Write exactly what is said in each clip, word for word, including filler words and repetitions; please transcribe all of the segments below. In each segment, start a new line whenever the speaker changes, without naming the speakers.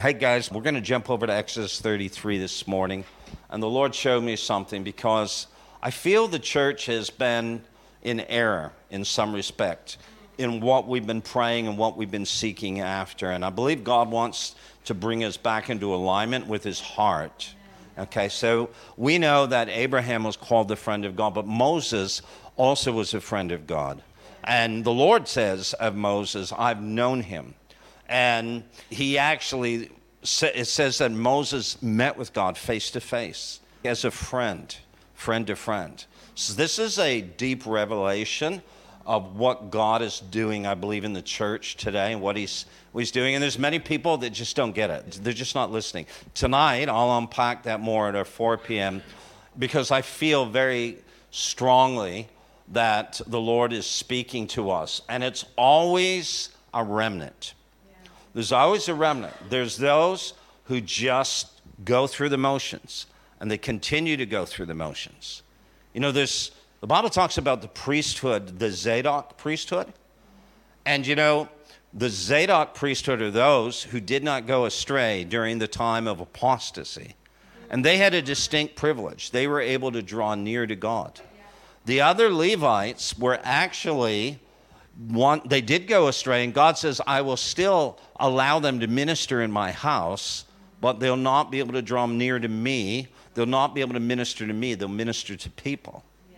Hey guys, we're going to jump over to Exodus thirty-three this morning. And the Lord showed me something because I feel the church has been in error in some respect in what we've been praying and what we've been seeking after. And I believe God wants to bring us back into alignment with his heart. Okay, so we know that Abraham was called the friend of God, but Moses also was a friend of God. And the Lord says of Moses, I've known him. And he actually, it says that Moses met with God face to face as a friend, friend to friend. So this is a deep revelation of what God is doing, I believe, in the church today and what he's, what he's doing. And there's many people that just don't get it. They're just not listening. Tonight, I'll unpack that more at our four p.m. because I feel very strongly that the Lord is speaking to us. And it's always a remnant. There's always a remnant. There's those who just go through the motions, and they continue to go through the motions. You know, there's the Bible talks about the priesthood, the Zadok priesthood. And, you know, the Zadok priesthood are those who did not go astray during the time of apostasy. And they had a distinct privilege. They were able to draw near to God. The other Levites were actually... One, they did go astray, and God says, I will still allow them to minister in my house, but they'll not be able to draw near to me. They'll not be able to minister to me. They'll minister to people. Yeah.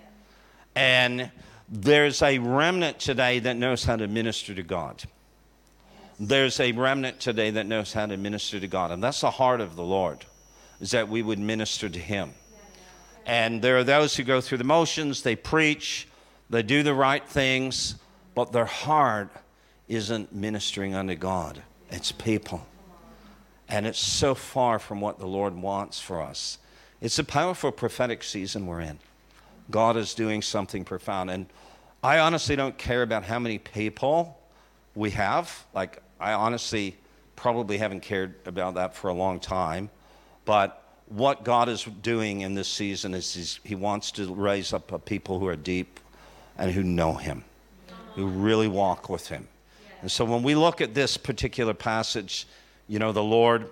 And there's a remnant today that knows how to minister to God. There's a remnant today that knows how to minister to God. And that's the heart of the Lord, is that we would minister to him. Yeah, yeah. And there are those who go through the motions. They preach. They do the right things. But their heart isn't ministering unto God. It's people. And it's so far from what the Lord wants for us. It's a powerful prophetic season we're in. God is doing something profound. And I honestly don't care about how many people we have. Like, I honestly probably haven't cared about that for a long time. But what God is doing in this season is he's, he wants to raise up a people who are deep and who know him, who really walk with him. And so when we look at this particular passage, you know, the Lord,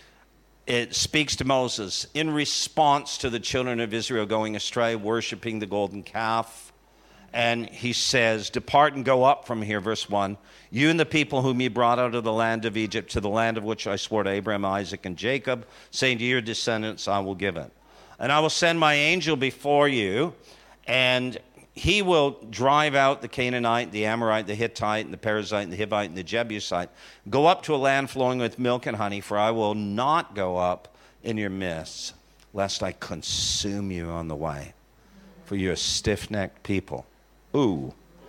it speaks to Moses in response to the children of Israel going astray, worshiping the golden calf. And he says, depart and go up from here, verse one, you and the people whom ye brought out of the land of Egypt to the land of which I swore to Abraham, Isaac, and Jacob, saying to your descendants, I will give it. And I will send my angel before you, and he will drive out the Canaanite, the Amorite, the Hittite, and the Perizzite, and the Hivite, and the Jebusite. Go up to a land flowing with milk and honey, for I will not go up in your midst, lest I consume you on the way. For you're a stiff-necked people. Ooh.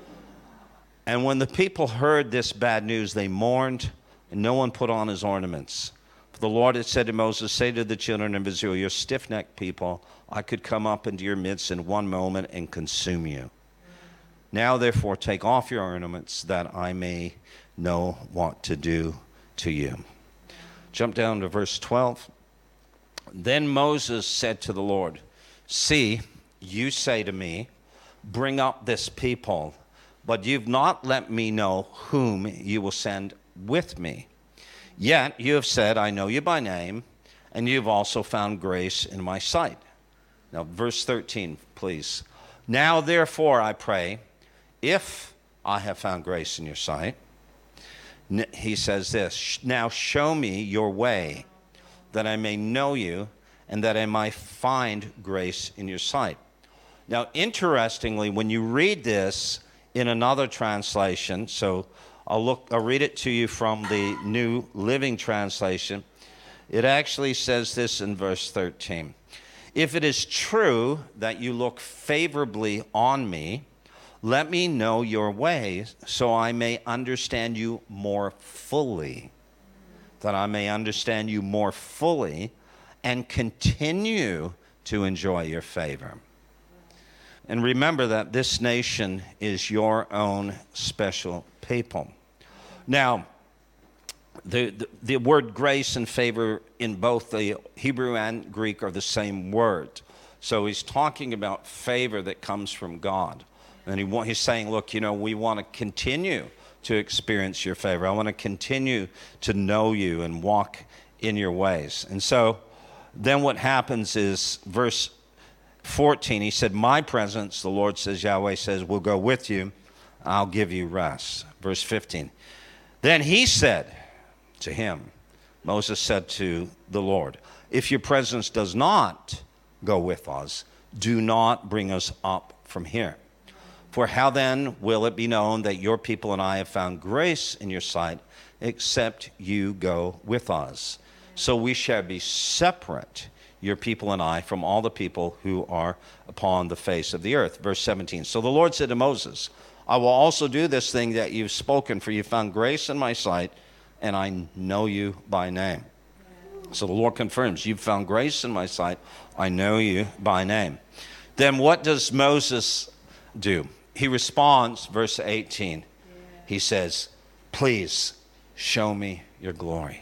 And when the people heard this bad news, they mourned, and no one put on his ornaments. For the Lord had said to Moses, say to the children of Israel, you're stiff-necked people. I could come up into your midst in one moment and consume you. Now, therefore, take off your ornaments that I may know what to do to you. Jump down to verse twelve. Then Moses said to the Lord, see, you say to me, bring up this people, but you've not let me know whom you will send with me. Yet you have said, I know you by name, and you've also found grace in my sight. Now, verse thirteen, please. Now, therefore, I pray, if I have found grace in your sight, he says this, now show me your way, that I may know you, and that I might find grace in your sight. Now, interestingly, when you read this in another translation, so I'll look, I'll read it to you from the New Living Translation. It actually says this in verse thirteen. If it is true that you look favorably on me, let me know your ways so I may understand you more fully, that I may understand you more fully and continue to enjoy your favor. And remember that this nation is your own special people. Now, The, the, the word grace and favor in both the Hebrew and Greek are the same word. So he's talking about favor that comes from God. And he, he's saying, look, you know, we want to continue to experience your favor. I want to continue to know you and walk in your ways. And so then what happens is verse fourteen, he said, my presence, the Lord says, Yahweh says, will go with you. I'll give you rest. Verse fifteen, then he said to him, Moses said to the Lord, if your presence does not go with us, do not bring us up from here. For how then will it be known that your people and I have found grace in your sight, except you go with us? So we shall be separate, your people and I, from all the people who are upon the face of the earth. Verse seventeen, so the Lord said to Moses, I will also do this thing that you've spoken, for you found grace in my sight, and I know you by name. So the Lord confirms, you've found grace in my sight, I know you by name. Then what does Moses do? He responds, verse eighteen, he says, please show me your glory.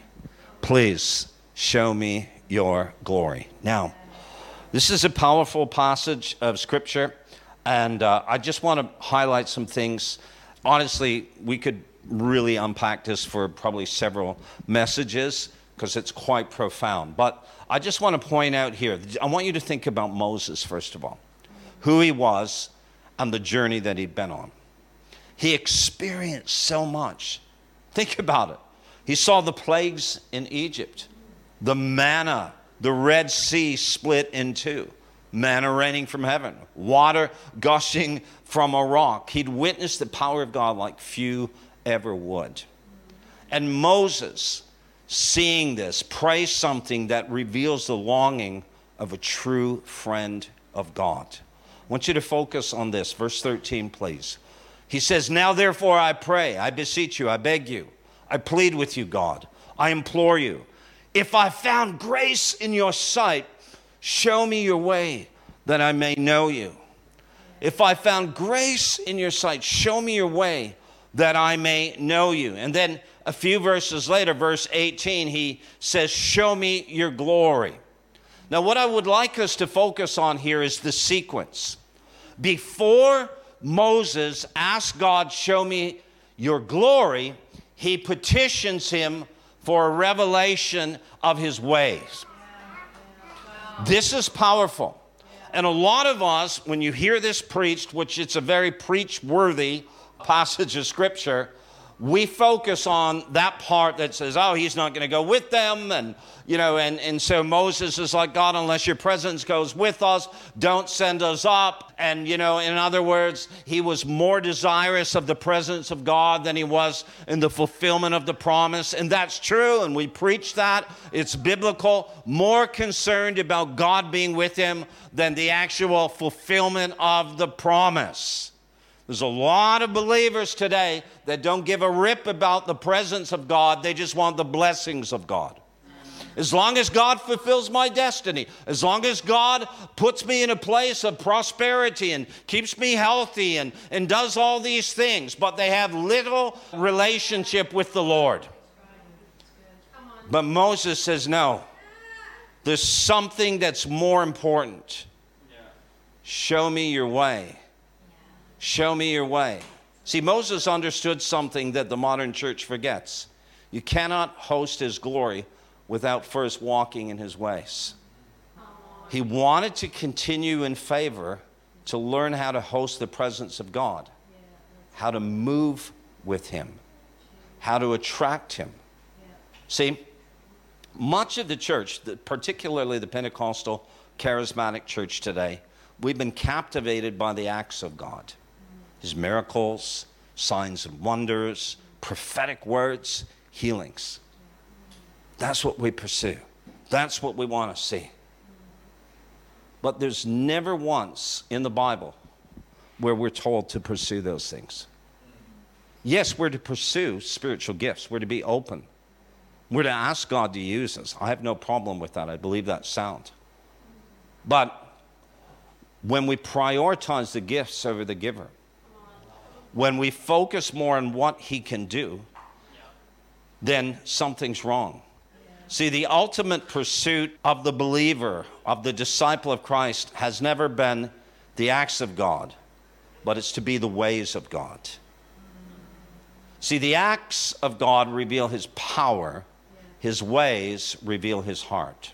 Please show me your glory. Now, this is a powerful passage of Scripture, and uh, I just want to highlight some things. Honestly, we could really unpack this for probably several messages because it's quite profound. But I just want to point out here, I want you to think about Moses, first of all, who he was and the journey that he'd been on. He experienced so much. Think about it. He saw the plagues in Egypt, the manna, the Red Sea split in two, manna raining from heaven, water gushing from a rock. He'd witnessed the power of God like few ever would. And Moses, seeing this, prays something that reveals the longing of a true friend of God. I want you to focus on this. Verse thirteen, please. He says, now therefore I pray, I beseech you, I beg you, I plead with you, God, I implore you, if I found grace in your sight, show me your way that I may know you. If I found grace in your sight, show me your way that I may know you. And then a few verses later, verse eighteen, he says, show me your glory. Now, what I would like us to focus on here is the sequence. Before Moses asked God, show me your glory, he petitions him for a revelation of his ways. This is powerful. And a lot of us, when you hear this preached, which it's a very preach-worthy passage of Scripture, we focus on that part that says, oh, he's not going to go with them. And, you know, and, and so Moses is like, God, unless your presence goes with us, don't send us up. And, you know, in other words, he was more desirous of the presence of God than he was in the fulfillment of the promise. And that's true. And we preach that. It's biblical. More concerned about God being with him than the actual fulfillment of the promise. There's a lot of believers today that don't give a rip about the presence of God. They just want the blessings of God. As long as God fulfills my destiny, as long as God puts me in a place of prosperity and keeps me healthy and, and does all these things, but they have little relationship with the Lord. But Moses says, no, there's something that's more important. Show me your way. Show me your way. See, Moses understood something that the modern church forgets. You cannot host his glory without first walking in his ways. He wanted to continue in favor to learn how to host the presence of God, how to move with him, how to attract him. See, much of the church, particularly the Pentecostal charismatic church today, we've been captivated by the acts of God. His miracles, signs and wonders, prophetic words, healings. That's what we pursue. That's what we want to see. But there's never once in the Bible where we're told to pursue those things. Yes, we're to pursue spiritual gifts. We're to be open. We're to ask God to use us. I have no problem with that. I believe that's sound. But when we prioritize the gifts over the giver, when we focus more on what he can do, then something's wrong. See, the ultimate pursuit of the believer, of the disciple of Christ, has never been the acts of God, but it's to be the ways of God. See, the acts of God reveal his power, his ways reveal his heart.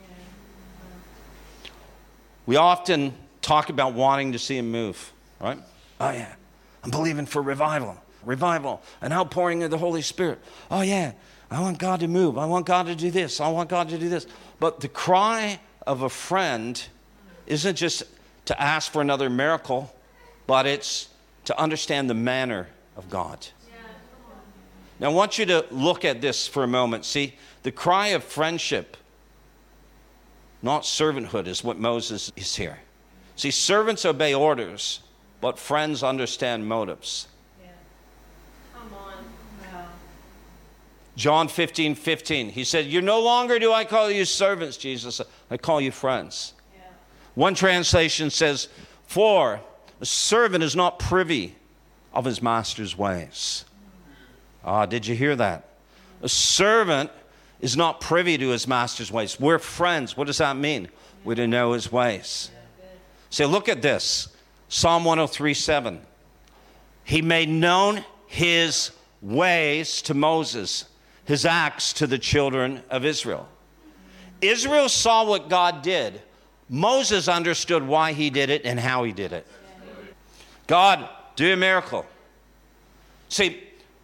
We often talk about wanting to see him move, right? Oh yeah, I'm believing for revival, revival, an outpouring of the Holy Spirit. Oh yeah, I want God to move. I want God to do this. I want God to do this. But the cry of a friend isn't just to ask for another miracle, but it's to understand the manner of God. Now, I want you to look at this for a moment. See, the cry of friendship, not servanthood, is what Moses is here. See, servants obey orders, but friends understand motives.
Yeah. Come on. Wow.
John fifteen fifteen, he said, "You no longer do I call you servants, Jesus. I call you friends." Yeah. One translation says, "For a servant is not privy of his master's ways." Ah, did you hear that? A servant is not privy to his master's ways. We're friends. What does that mean? We're to know his ways. So look at this. Psalm one oh three seven. He made known his ways to Moses, his acts to the children of Israel. Israel saw what God did. Moses understood why he did it and how he did it. God, do a miracle. See,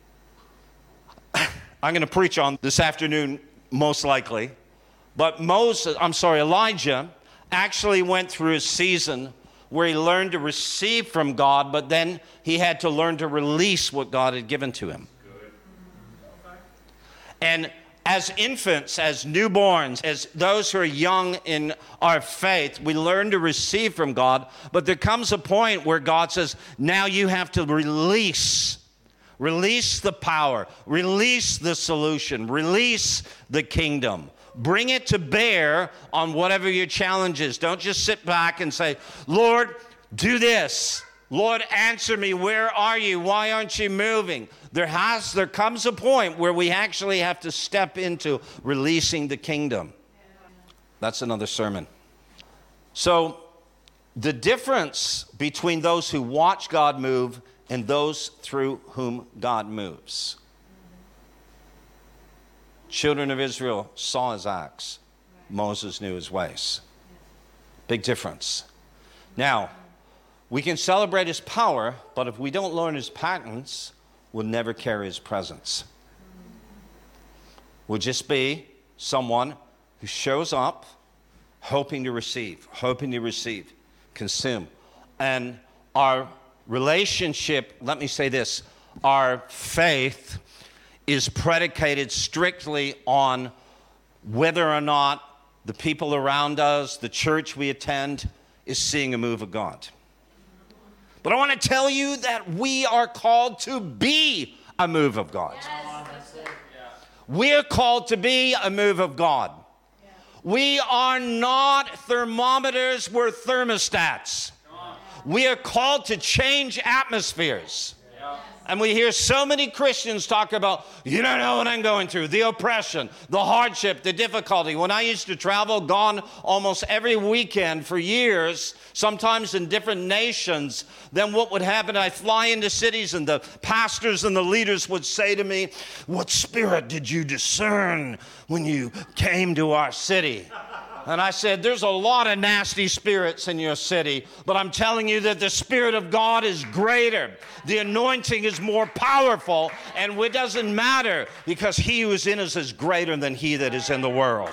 I'm going to preach on this afternoon, most likely. But Moses, I'm sorry, Elijah actually went through a season where he learned to receive from God, but then he had to learn to release what God had given to him. Good. And as infants, as newborns, as those who are young in our faith, we learn to receive from God, but there comes a point where God says, now you have to release. Release the power, release the solution, release the kingdom. Bring it to bear on whatever your challenge is. Don't just sit back and say, Lord, do this. Lord, answer me. Where are you? Why aren't you moving? There has, there comes a point where we actually have to step into releasing the kingdom. That's another sermon. So the difference between those who watch God move and those through whom God moves. Children of Israel saw his acts. Moses knew his ways. Big difference. Now, we can celebrate his power, but if we don't learn his patterns, we'll never carry his presence. We'll just be someone who shows up hoping to receive, hoping to receive, consume. And our relationship, let me say this, our faith is predicated strictly on whether or not the people around us, the church we attend, is seeing a move of God. But I want to tell you that we are called to be a move of God. Yes. We're called to be a move of God. Yeah. We are not thermometers, we're thermostats. We are called to change atmospheres. Yeah. And we hear so many Christians talk about, you don't know what I'm going through, the oppression, the hardship, the difficulty. When I used to travel, gone almost every weekend for years, sometimes in different nations, then what would happen, I'd fly into cities and the pastors and the leaders would say to me, what spirit did you discern when you came to our city? And I said, there's a lot of nasty spirits in your city, but I'm telling you that the Spirit of God is greater. The anointing is more powerful, and it doesn't matter because he who is in us is greater than he that is in the world.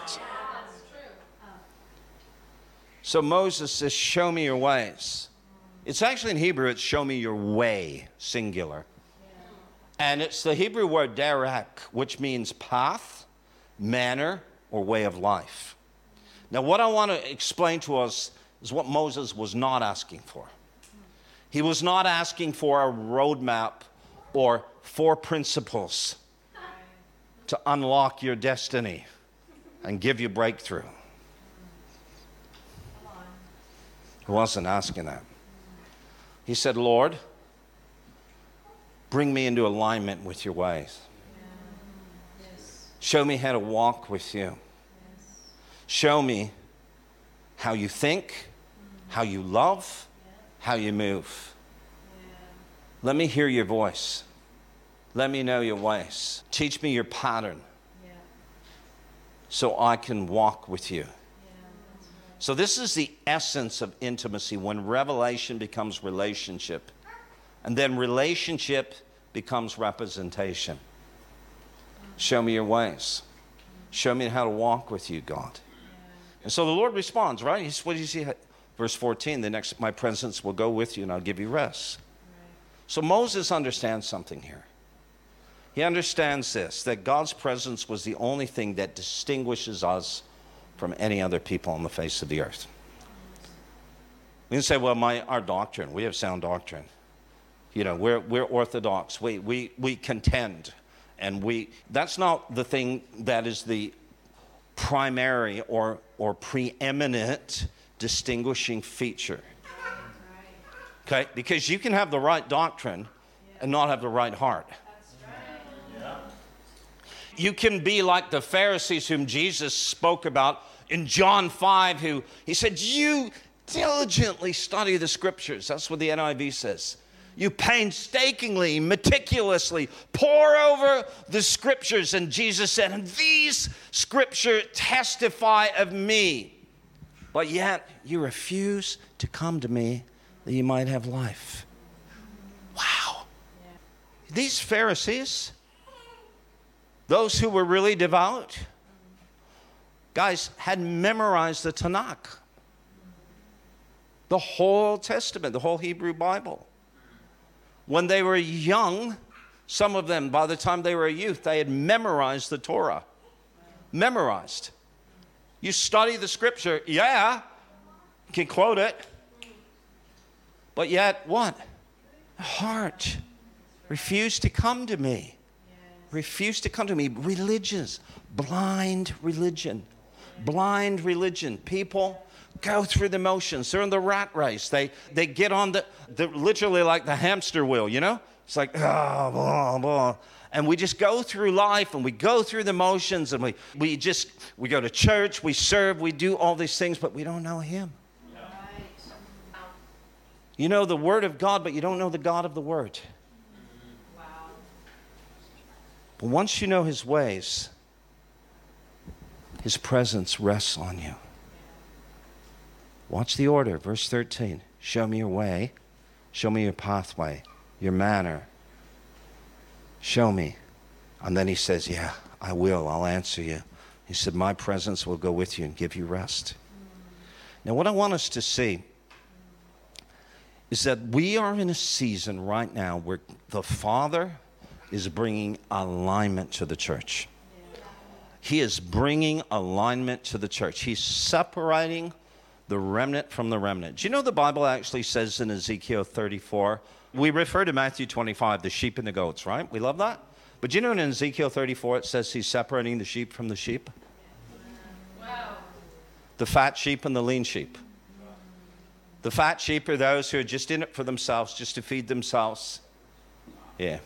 So Moses says, show me your ways. It's actually in Hebrew, it's show me your way, singular. And it's the Hebrew word derek, which means path, manner, or way of life. Now, what I want to explain to us is what Moses was not asking for. He was not asking for a roadmap or four principles to unlock your destiny and give you breakthrough. He wasn't asking that. He said, Lord, bring me into alignment with your ways. Show me how to walk with you. Show me how you think, how you love, how you move. Let me hear your voice. Let me know your ways. Teach me your pattern. so I can walk with you. So this is the essence of intimacy, when revelation becomes relationship, and then relationship becomes representation. Show me your ways. Show me how to walk with you, God. And so the Lord responds, right? He's, what do you see? Verse fourteen, the next, my presence will go with you and I'll give you rest. So Moses understands something here. He understands this, that God's presence was the only thing that distinguishes us from any other people on the face of the earth. We can say, well, my, our doctrine, we have sound doctrine. You know, we're, we're orthodox. We, we, we contend. And we, that's not the thing that is the primary or, or preeminent distinguishing feature. Okay? Because you can have the right doctrine and not have the right heart. You can be like the Pharisees whom Jesus spoke about in John five, who he said, you diligently study the scriptures. That's what the N I V says. You painstakingly, meticulously pore over the scriptures. And Jesus said, and these scriptures testify of me. But yet you refuse to come to me that you might have life. Wow. These Pharisees, those who were really devout, guys, had memorized the Tanakh, the whole Testament, the whole Hebrew Bible. When they were young, some of them, by the time they were a youth, they had memorized the Torah. Memorized. You study the scripture, yeah, you can quote it. But yet, what? Heart refused to come to me. Refused to come to me. Religious, blind religion. Blind religion. People go through the motions. They're in the rat race. They they get on the, the literally like the hamster wheel, you know? It's like, oh, blah, blah. And we just go through life and we go through the motions and we, we just, we go to church, we serve, we do all these things, but we don't know him. Yeah. You know the word of God, but you don't know the God of the word. Wow. But once you know his ways, his presence rests on you. Watch the order, verse thirteen. Show me your way. Show me your pathway, your manner. Show me. And then he says, yeah, I will. I'll answer you. He said, my presence will go with you and give you rest. Now, what I want us to see is that we are in a season right now where the Father is bringing alignment to the church. He is bringing alignment to the church. He's separating the remnant from the remnant. Do you know the Bible actually says in Ezekiel thirty-four, we refer to Matthew twenty-five, the sheep and the goats, right? We love that. But do you know in Ezekiel thirty-four it says he's separating the sheep from the sheep? Wow. The fat sheep and the lean sheep. The fat sheep are those who are just in it for themselves, just to feed themselves. Yeah.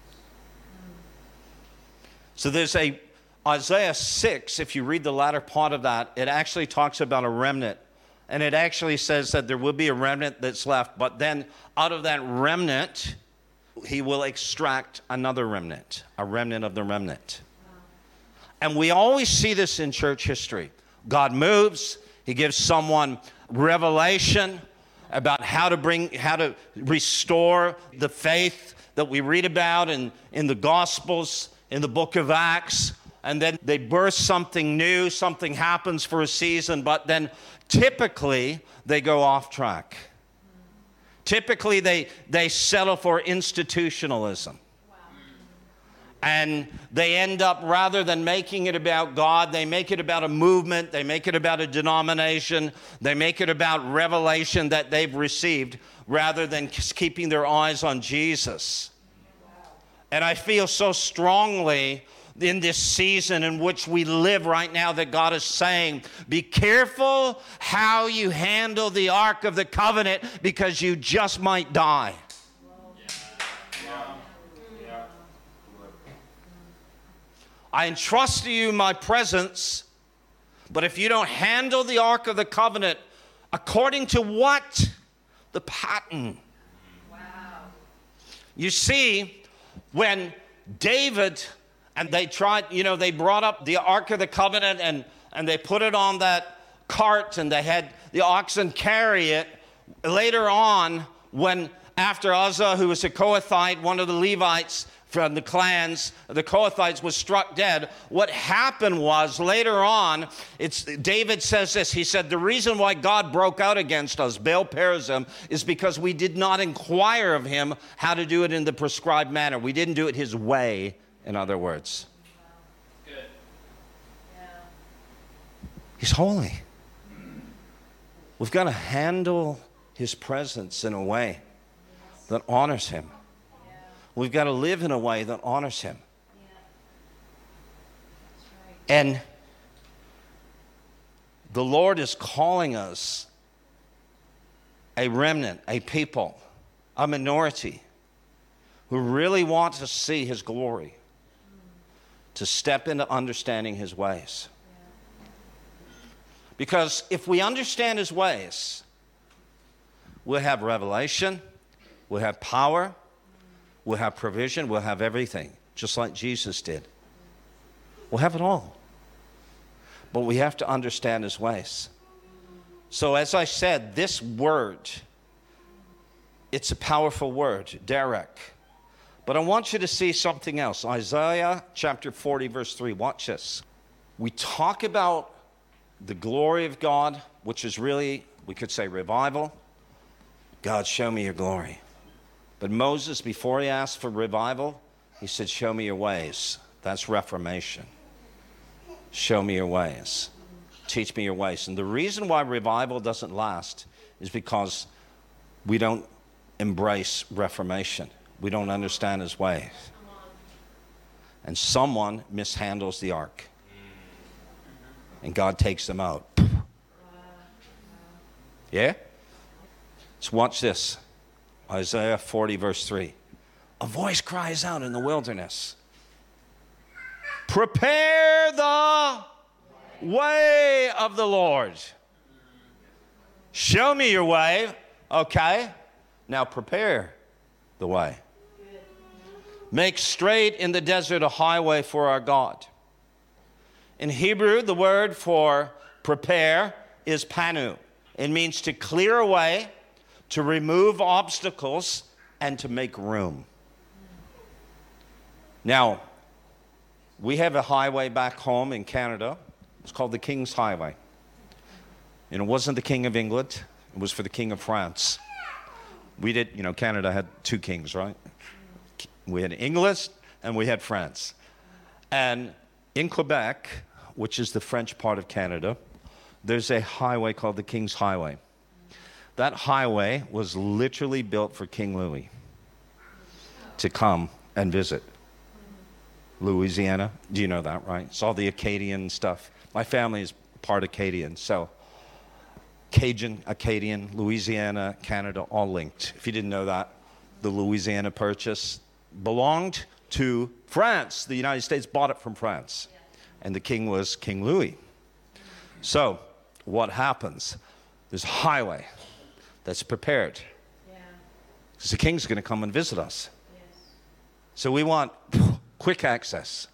So there's a Isaiah six, if you read the latter part of that, it actually talks about a remnant. And it actually says that there will be a remnant that's left. But then out of that remnant, he will extract another remnant, a remnant of the remnant. And we always see this in church history. God moves. He gives someone revelation about how to bring, how to restore the faith that we read about in, in the Gospels, in the book of Acts. And then they birth something new, something happens for a season, but then typically they go off track. Typically they, they settle for institutionalism. Wow. And they end up, rather than making it about God, they make it about a movement, they make it about a denomination, they make it about revelation that they've received, rather than keeping their eyes on Jesus. Wow. And I feel so strongly in this season in which we live right now that God is saying, be careful how you handle the Ark of the Covenant, because you just might die. I entrust to you my presence, but if you don't handle the Ark of the Covenant according to what? The pattern. Wow. You see, when David And they tried, you know, they brought up the Ark of the Covenant and, and they put it on that cart and they had the oxen carry it. Later on, when after Uzzah, who was a Kohathite, one of the Levites from the clans, the Kohathites, was struck dead, what happened was later on, it's David says this, he said, the reason why God broke out against us, Baal Perazim, is because we did not inquire of him how to do it in the prescribed manner. We didn't do it his way, in other words.
Good. Yeah.
He's holy. We've got to handle his presence in a way that honors him.
Yeah.
We've got to live in a way that honors him.
Yeah. That's right.
And the Lord is calling us a remnant, a people, a minority who really want to see his glory, to step into understanding his ways. Because if we understand his ways, we'll have revelation, we'll have power, we'll have provision, we'll have everything, just like Jesus did. We'll have it all. But we have to understand his ways. So as I said, this word, it's a powerful word, Derek. But I want you to see something else. Isaiah chapter forty, verse three. Watch this. We talk about the glory of God, which is really, we could say, revival. God, show me your glory. But Moses, before he asked for revival, he said, show me your ways. That's reformation. Show me your ways. Teach me your ways. And the reason why revival doesn't last is because we don't embrace reformation. We don't understand his ways. And someone mishandles the ark. And God takes them out. Yeah? Let's watch this. Isaiah forty, verse three. A voice cries out in the wilderness. Prepare the way of the Lord. Show me your way. Okay. Now prepare the way. Make straight in the desert a highway for our God. In Hebrew, the word for prepare is panu. It means to clear away, to remove obstacles, and to make room. Now, we have a highway back home in Canada. It's called the King's Highway. And it wasn't the King of England. It was for the King of France. We did, you know, Canada had two kings, right? We had English and we had France. And in Quebec, which is the French part of Canada, there's a highway called the King's Highway. That highway was literally built for King Louis to come and visit Louisiana. Do you know that, right? It's all the Acadian stuff. My family is part Acadian, so Cajun, Acadian, Louisiana, Canada, all linked. If you didn't know that, the Louisiana Purchase belonged to France. The United States bought it from France. And the king was King Louis. So, what happens? There's a highway that's prepared. Because the king's going to come and visit us. So we want quick access.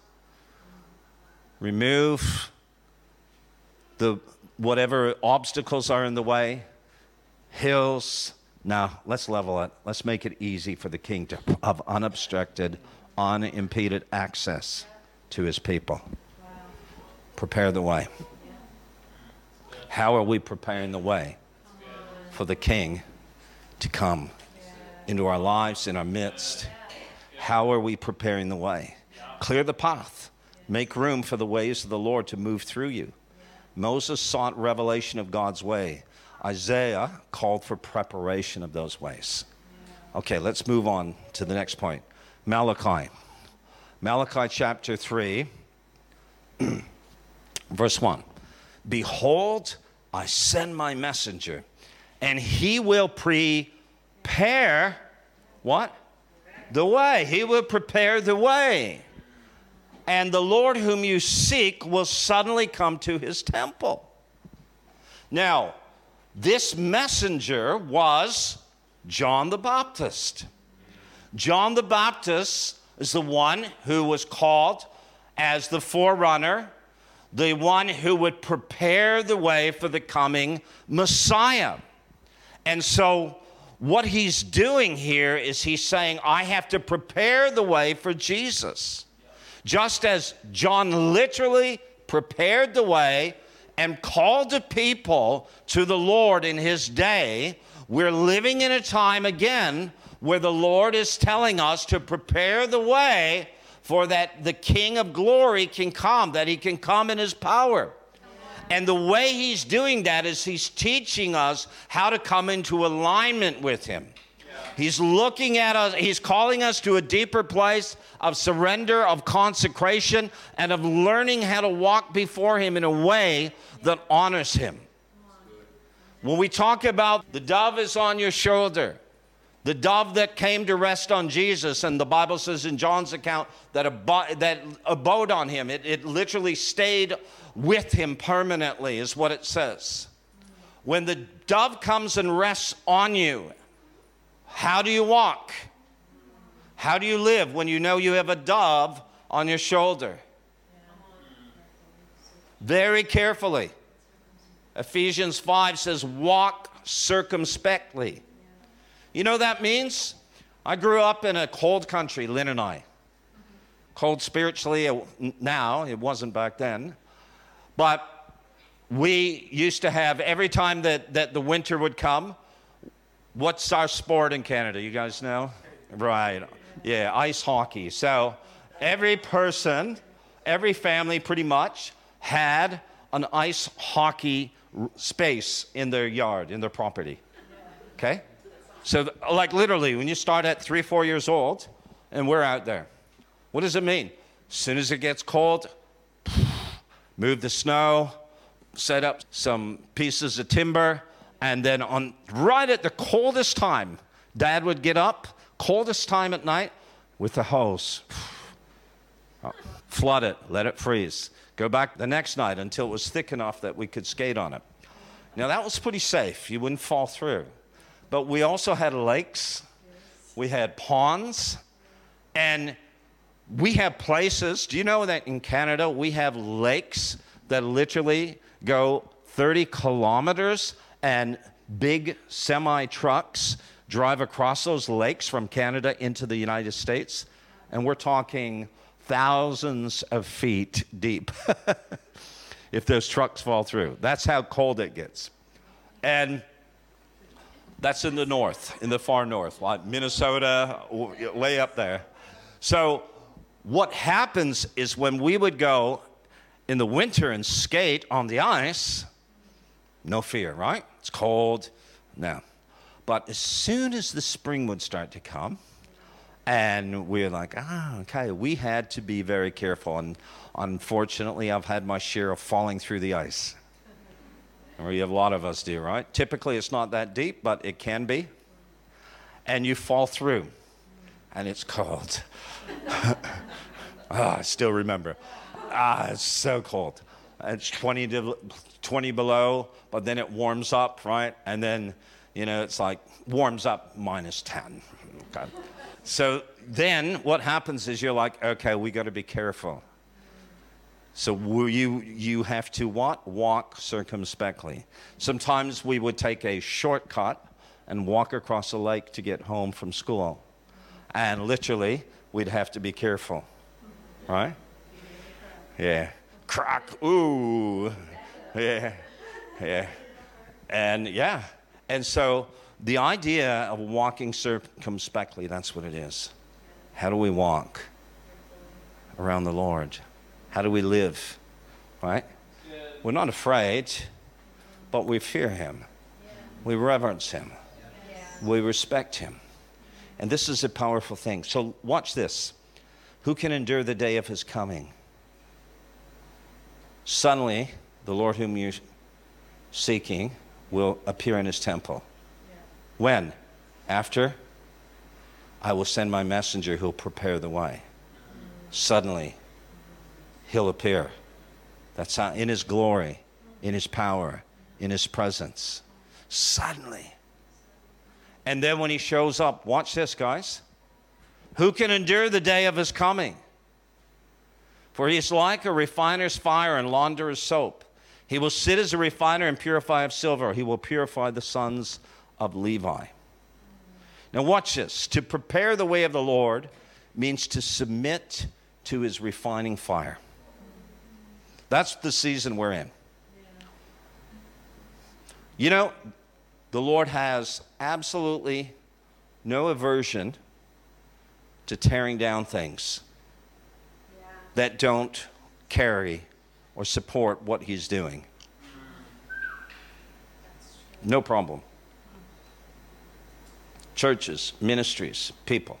Remove the whatever obstacles are in the way, hills. Now, let's level it. Let's make it easy for the king to have unobstructed, unimpeded access to his people. Prepare the way. How are we preparing the way for the king to come into our lives, in our midst? How are we preparing the way? Clear the path. Make room for the ways of the Lord to move through you. Moses sought revelation of God's way. Isaiah called for preparation of those ways. Okay, let's move on to the next point. Malachi. Malachi chapter three, verse one. Behold, I send my messenger, and he will prepare, what? The way. He will prepare the way. And the Lord whom you seek will suddenly come to his temple. Now, this messenger was John the Baptist. John the Baptist is the one who was called as the forerunner, the one who would prepare the way for the coming Messiah. And so what he's doing here is he's saying, I have to prepare the way for Jesus. Just as John literally prepared the way and called the people to the Lord in his day, we're living in a time again where the Lord is telling us to prepare the way for that the King of glory can come, that he can come in his power. And the way he's doing that is he's teaching us how to come into alignment with him. He's looking at us, he's calling us to a deeper place of surrender, of consecration, and of learning how to walk before him in a way that honors him. When we talk about the dove is on your shoulder, the dove that came to rest on Jesus, and the Bible says in John's account that, abo- that abode on him. It, it literally stayed with him permanently, is what it says. When the dove comes and rests on you, how do you walk? How do you live when you know you have a dove on your shoulder? Very carefully. Ephesians five says, walk circumspectly. You know what that means? I grew up in a cold country, Lynn and I. Cold spiritually now, it wasn't back then. But we used to have, every time that, that the winter would come, what's our sport in Canada? You guys know? Right. Yeah, ice hockey. So every person, every family pretty much had an ice hockey space in their yard, in their property. Okay? So, like literally, when you start at three, four years old, and we're out there, what does it mean? As soon as it gets cold, move the snow, set up some pieces of timber, and then on right at the coldest time, Dad would get up, coldest time at night, with the hose. Flood it, let it freeze. Go back the next night until it was thick enough that we could skate on it. Now, that was pretty safe. You wouldn't fall through. But we also had lakes, we had ponds, and we have places. Do you know that in Canada we have lakes that literally go thirty kilometers, and big semi-trucks drive across those lakes from Canada into the United States? And we're talking thousands of feet deep if those trucks fall through. That's how cold it gets. And that's in the north, in the far north, like Minnesota, way up there. So what happens is when we would go in the winter and skate on the ice, no fear, right? It's cold, no. But as soon as the spring would start to come, and we're like, ah, okay, we had to be very careful. And unfortunately, I've had my share of falling through the ice. Or you have a lot of us do, right? Typically, it's not that deep, but it can be. And you fall through, and it's cold. oh, I still remember. Ah, it's so cold. It's twenty, twenty below, but then it warms up, right? And then, you know, it's like warms up minus ten. Okay. So then what happens is you're like, okay, we got to be careful. So you you have to what? Walk circumspectly. Sometimes we would take a shortcut and walk across a lake to get home from school. And literally, we'd have to be careful. Right? Yeah. Crack. Ooh. Yeah. Yeah. And yeah. And so the idea of walking circumspectly, that's what it is. How do we walk around the Lord? How do we live, right? We're not afraid, but we fear him. We reverence him. We respect him. And this is a powerful thing. So watch this. Who can endure the day of his coming? Suddenly, the Lord whom you're seeking will appear in his temple. When? After I will send my messenger who will prepare the way. Suddenly, he'll appear. That's how, in his glory, in his power, in his presence. Suddenly. And then when he shows up, watch this, guys. Who can endure the day of his coming? For he is like a refiner's fire and launderer's soap. He will sit as a refiner and purifier of silver. He will purify the sons of Levi. Now watch this. To prepare the way of the Lord means to submit to his refining fire. That's the season we're in. You know, the Lord has absolutely no aversion to tearing down things
Yeah.
that don't carry or support what he's doing.
That's true.
No problem. Churches, ministries, people.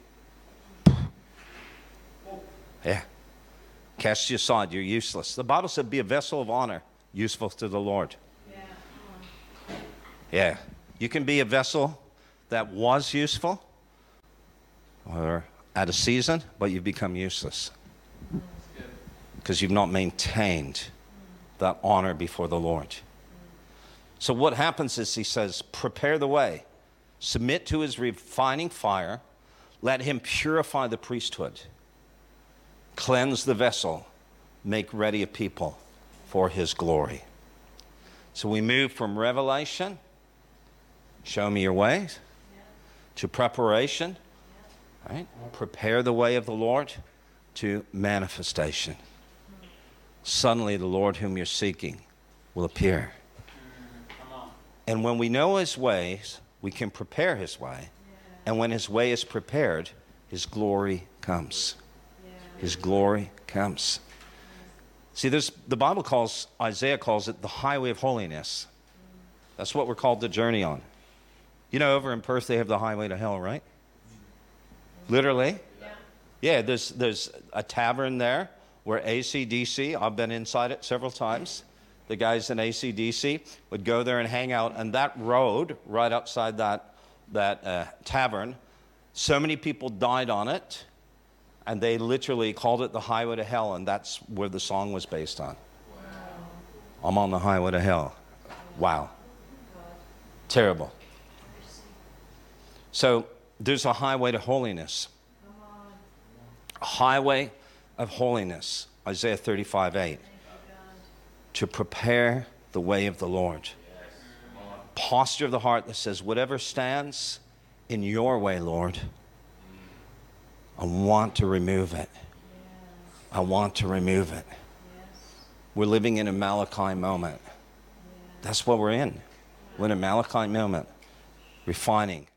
Yeah. Cast you aside, you're useless. The Bible said, be a vessel of honor, useful to the Lord.
Yeah.
Yeah. You can be a vessel that was useful or at a season, but you've become useless because you've not maintained that honor before the Lord. So what happens is he says, prepare the way, submit to his refining fire, let him purify the priesthood, cleanse the vessel, make ready a people for his glory. So we move from revelation, show me your ways, to preparation, right? Prepare the way of the Lord, to manifestation. Suddenly the Lord whom you're seeking will appear. And when we know his ways, we can prepare his way. And when his way is prepared, his glory comes. His glory comes. See, there's, the Bible calls, Isaiah calls it the highway of holiness. That's what we're called to journey on. You know, over in Perth, they have the highway to hell, right? Literally.
Yeah.
Yeah, there's, there's a tavern there where A C D C, I've been inside it several times. The guys in A C D C would go there and hang out. And that road right outside that, that uh, tavern, so many people died on it. And they literally called it the highway to hell. And that's where the song was based on.
Wow.
I'm on the highway to hell. Wow.
God.
Terrible.
Mercy.
So there's a highway to holiness.
Come on.
A highway of holiness. Isaiah thirty-five eight.
Thank you, God.
To prepare the way of the Lord. Posture of the heart that says, whatever stands in your way, Lord, I want to remove it.
Yeah.
I want to remove it.
Yes.
We're living in a Malachi moment.
Yeah.
That's what we're in. We're in a Malachi moment. Refining.